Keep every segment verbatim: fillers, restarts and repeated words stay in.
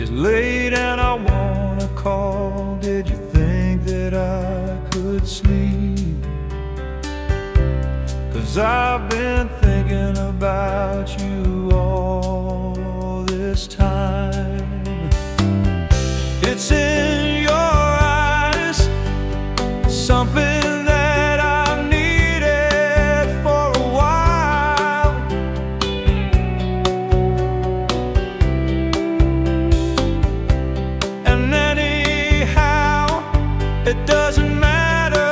It's late and I wanna call. Did you think that I could sleep? 'Cause I've been thinking about you all this time. It's in your eyes, something that I've needed for a while. And anyhow, it doesn't matter.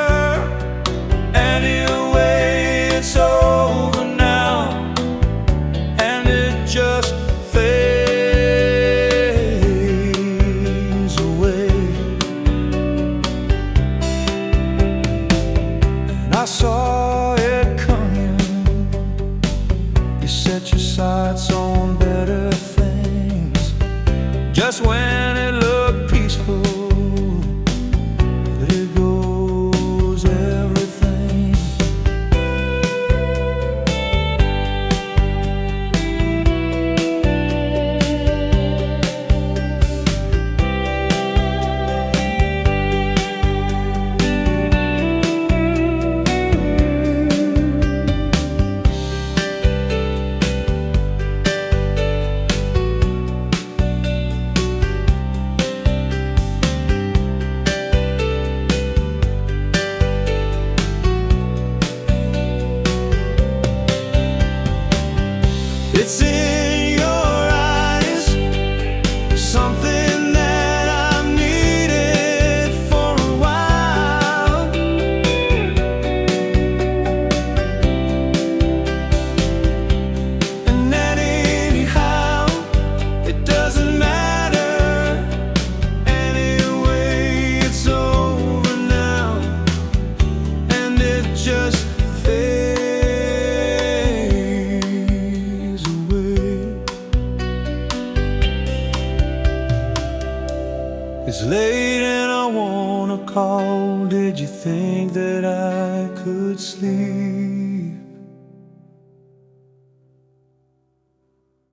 Anyway, it's over now, and it just fades away. And I saw it coming. You set your sights on better things just when it looked peaceful. There goes everything. It's in your eyes, something that I've needed for a while. And anyhow, it doesn't matter. Anyway, it's over now, and it just fades. It's late and I wanna call. Did you think that I could sleep?